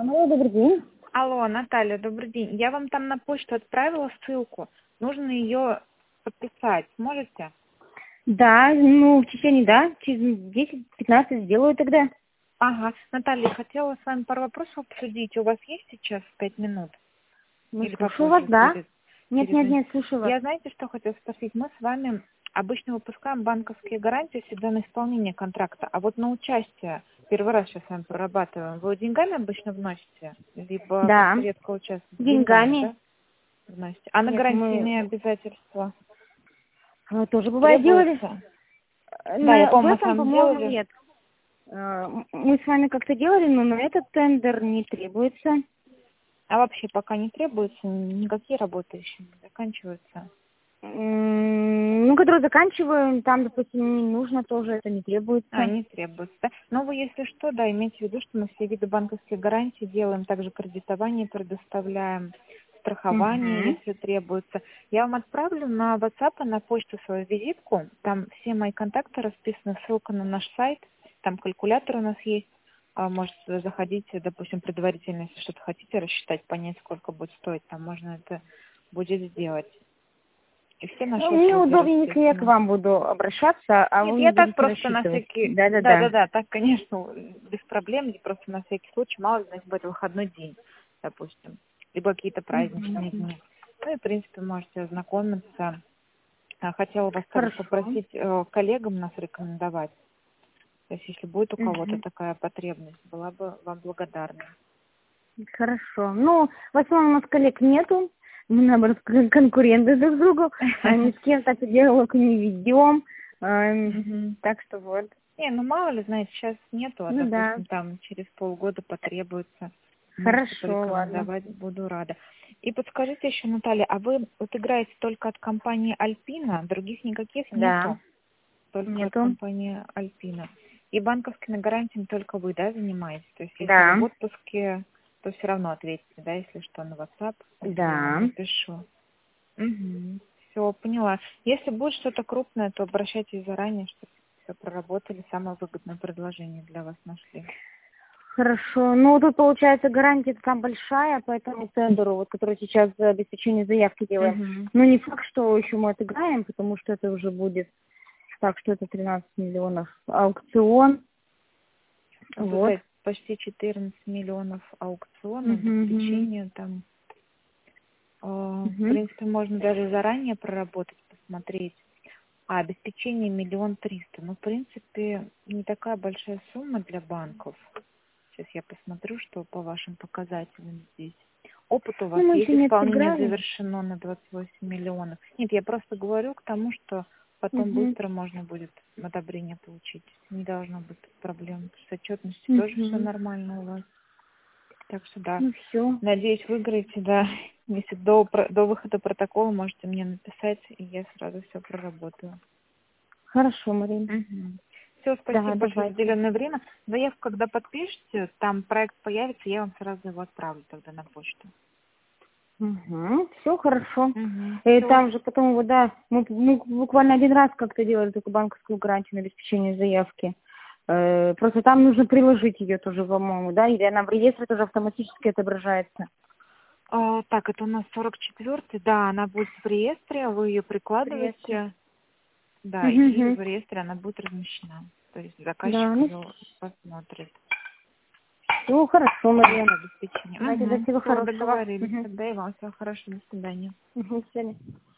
Алло, добрый день. Алло, Наталья, добрый день. Я вам там на почту отправила ссылку. Нужно ее подписать. Сможете? Да, ну, в течение, да, через 10-15 сделаю тогда. Ага. Наталья, хотела с вами пару вопросов обсудить. У вас есть сейчас 5 минут? Ну, Или слушаю вас, попозже да. будет? Нет, слушаю вас. Я, знаете, что хотела спросить? Мы с вами обычно выпускаем банковские гарантии всегда на исполнение контракта, а вот на участие, первый раз сейчас с вами прорабатываем, вы деньгами обычно вносите? Либо Да, как-то редко участвуете? Деньгами, деньгами. да? Вносите. А на Нет, мы гарантийные обязательства тоже бывает делали. требуется? Да, я В помню, мы с этом, вами по-моему, делали. нет. Мы с вами как-то делали, но на этот тендер не требуется. А вообще пока не требуется, никакие работы еще не заканчиваются. Ну, который заканчиваем, там, допустим, не нужно тоже, это не требуется. Не требуется, да? Но вы, если что, да, имейте в виду, что мы все виды банковских гарантий делаем, также кредитование предоставляем, страхование, Угу. если требуется. Я вам отправлю на WhatsApp, на почту свою визитку, там все мои контакты расписаны, ссылка на наш сайт, там калькулятор у нас есть. Можете туда заходить, допустим, предварительно, если что-то хотите рассчитать, понять, сколько будет стоить, там можно это будет сделать. И все наши Мне услуги удобнее, если я к расписаны. вам буду обращаться, а Нет, вы мне я так будете просто на рассчитывать. всякий... Да-да-да. Да-да-да, так, конечно, без проблем, и просто на всякий случай, мало ли, знаете, будет выходной день, допустим, либо какие-то праздничные Мгм. дни. Ну и, в принципе, можете ознакомиться. Хотела вас также Хорошо. попросить коллегам нас рекомендовать. То есть, если будет у кого-то Мгм. такая потребность, была бы вам благодарна. Хорошо. Ну, в основном у нас коллег нету. Мы, наоборот, конкуренты друг другу. Ни с кем так диалог не ведем. Мгм. Так что вот. Не, ну мало ли, знаете, сейчас нету, а, Ну да. допустим, там через полгода потребуется. Можете Хорошо, ладно. порекомендовать, буду рада. И подскажите еще, Наталья, а вы вот играете только от компании Альпина, других никаких Да. нету? Только от Нету. компании Альпина. И банковскими гарантиями только вы, да, занимаетесь? То есть если вы Да. в отпуске, то все равно ответите, да, если что, на WhatsApp, если я вам Да. напишу. Угу. Все, поняла. Если будет что-то крупное, то обращайтесь заранее, чтобы все проработали, самое выгодное предложение для вас нашли. Хорошо. Ну, тут, получается, гарантия там большая, поэтому тендеру, вот, который сейчас за обеспечение заявки делаем. Угу. Но не факт, что еще мы отыграем, потому что это уже будет так, что это 13 миллионов аукцион. Вот Вот. это почти 14 миллионов аукциона, Угу, обеспечение там. В угу. принципе, можно даже заранее проработать, посмотреть. А обеспечение 1 300 000. Ну, в принципе, не такая большая сумма для банков. Сейчас я посмотрю, что по вашим показателям здесь. Опыт у вас Ну, мы есть, еще не исполнение отыграли. завершено на 28 миллионов. Нет, я просто говорю к тому, что потом Угу, быстро можно будет одобрение получить. Не должно быть проблем. С отчетностью тоже все угу. нормально у вас. Так что да, Ну, все. надеюсь, выиграете, да. Если до выхода протокола можете мне написать, и я сразу все проработаю. Хорошо, Марин. Угу. Все, спасибо Да, большое за давайте. уделенное время. Заявку, когда подпишете, там проект появится, я вам сразу его отправлю тогда на почту. Угу, все хорошо. Угу. И Все. там же потом, вот, да, мы буквально один раз как-то делали такую банковскую гарантию на обеспечение заявки. Просто там нужно приложить ее тоже, по-моему, да, или она в реестре тоже автоматически отображается. Так, это у нас 44-й, да, она будет в реестре, вы ее В реестре. прикладываете, да, и Угу. в реестре она будет размещена. То есть Да, заказчик ну, ее посмотрит. все хорошо, Мария. Это обеспечение. Давайте, до Угу. всего Все, хорошего. договорились. Угу. Тогда и вам всего хорошего. До свидания. Угу, до свидания.